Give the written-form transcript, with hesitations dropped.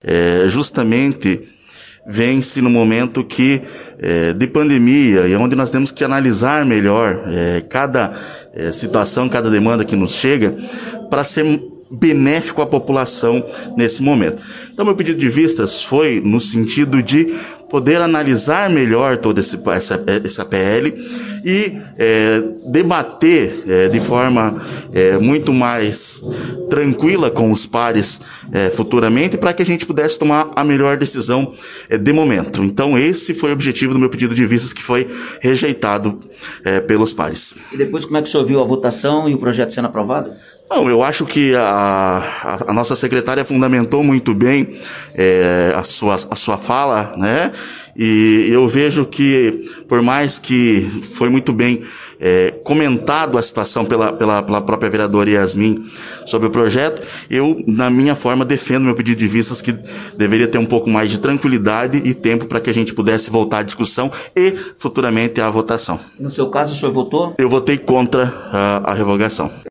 Justamente vem-se no momento de pandemia, e onde nós temos que analisar melhor cada situação, cada demanda que nos chega, para ser benéfico à população nesse momento. Então, meu pedido de vistas foi no sentido de poder analisar melhor toda essa PL e debater de forma muito mais tranquila com os pares futuramente, para que a gente pudesse tomar a melhor decisão de momento. Então, esse foi o objetivo do meu pedido de vistas, que foi rejeitado pelos pares. E depois, como é que o senhor viu a votação e o projeto sendo aprovado? Não, eu acho que a nossa secretária fundamentou muito bem a sua fala, né? E eu vejo que, por mais que foi muito bem comentado a situação pela própria vereadora Yasmin sobre o projeto, eu, na minha forma, defendo meu pedido de vistas, que deveria ter um pouco mais de tranquilidade e tempo para que a gente pudesse voltar à discussão e, futuramente, à votação. No seu caso, o senhor votou? Eu votei contra a revogação.